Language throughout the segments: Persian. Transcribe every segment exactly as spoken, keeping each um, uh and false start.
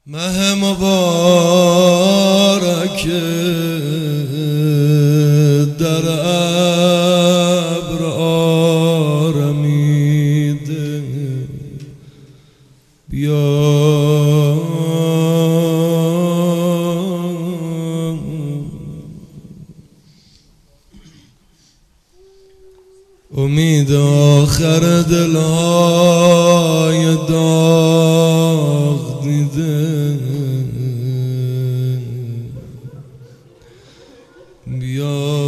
ماه مبارک در ابر آرمیده بیا امید آخر دلهای داغ دیده بیا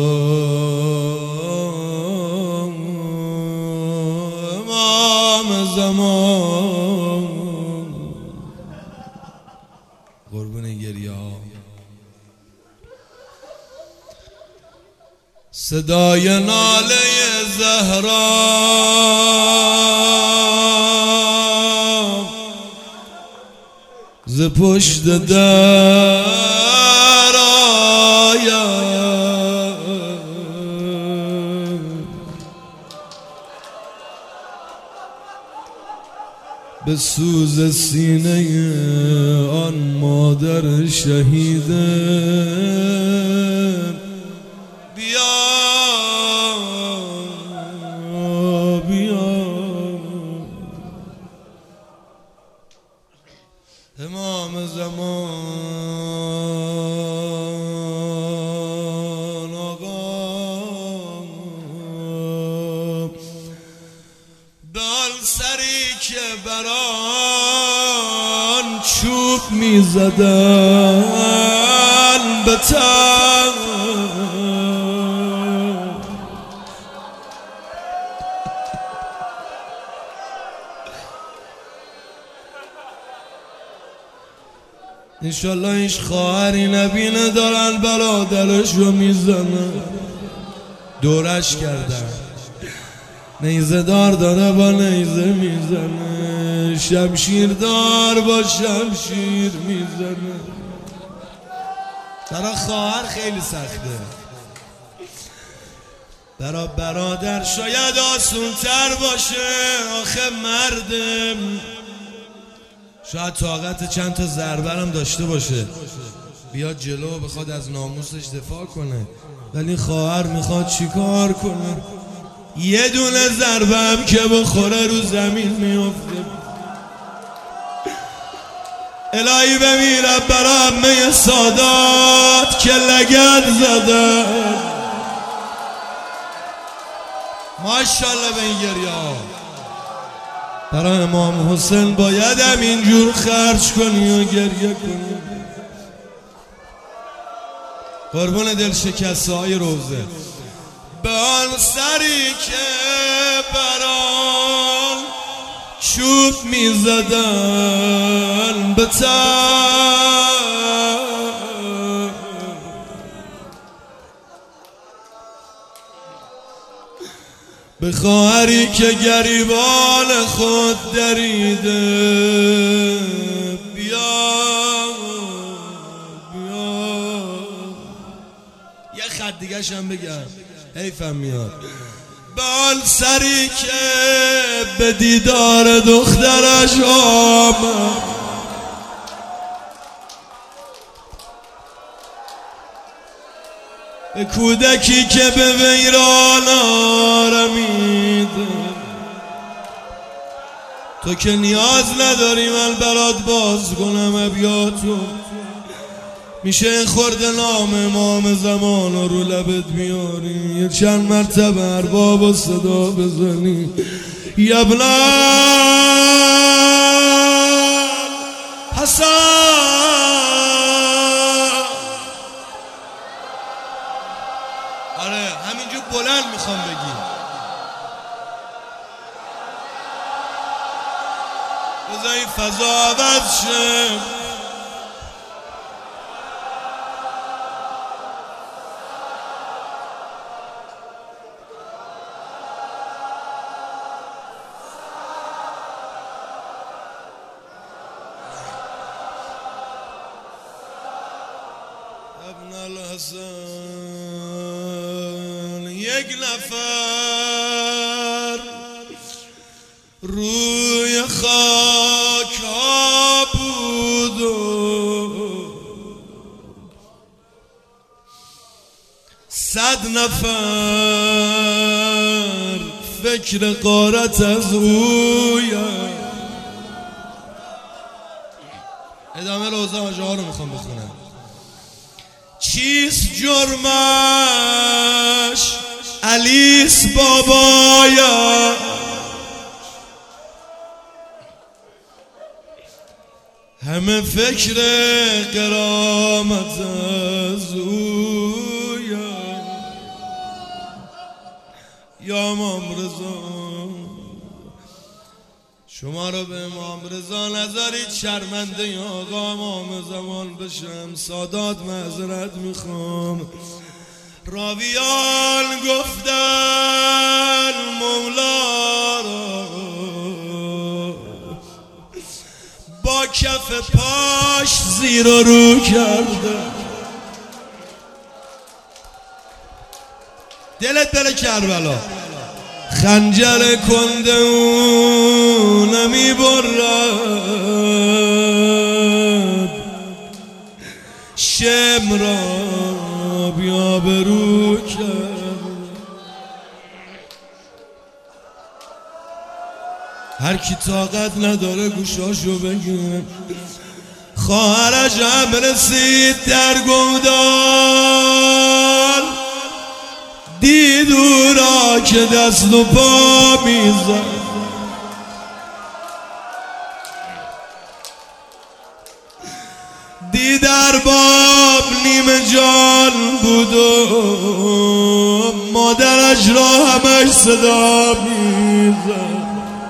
امام زمان قربون گریه ها صدای ناله زهرا ز پشت در آید به سوز سینه آن مادر شهیده بیا امام زمان آقا بال سری که بران چوب می زدن به تن انشالله هیچ خواهری نبینه دارن برادرش رو میزنن دورش کردن نیزه دار داره با نیزه میزنه شمشیر دار با شمشیر میزنه برای خواهر خیلی سخته برای برادر شاید آسون تر باشه آخه مردم شاید طاقت چند تا ضربه هم داشته باشه بیاد جلو بخواد از ناموسش دفاع کنه ولی خواهر میخواد چیکار کنه یه دونه ضربه هم که بخوره رو زمین میفته الهی بمیرم برا همه سادات که لگد زدن ماشاءالله به این گریه ها برای امام حسین باید هم اینجور خرج کنی و گریه کنی قربون دل شکسته های روزه به آن سری که بران چوب می زدن به تن به خواهری که گریبان خود دریده بیا بیا یه خط دیگه شم بگم حیفم میاد بال سری که به دیدار دخترش آمد به کودکی که به ویران آرمیده تو که نیاز نداری من برات باز کنم ابیاتو میشه خورده نام امام زمان رو رو لبت بیاری یه چند مرتبه ارباب و صدا بزنی یبنا حسن آره همینجور بلند میخوام بگی بذاری فضا عوض شه ابن الحسن یک نفر روی خاک ها بود صد نفر فکر غارت از اویم. ادامه روزه آجه ها رو میخوام بخونم. چیست جرمش علیس بابایا، همه فکر قرامت از اویا. یا امام رضا شما رو به امام رضا نذارید شرمنده یا آقا امام زمان بشم. سادات معذرت میخوام. راویان گفتن مولا را با کف پاش زیر و رو کرده. دلت دل کربلا خنجر کنده او نمی برد، شم را بیا برو کرد. هر کی طاقت نداره گوشاشو بگه. خواهرش هم رسید در گودال، دید او را که دست و پا میزد. دید ارباب نیمه جان بود و مادرش را همش صدا میزد.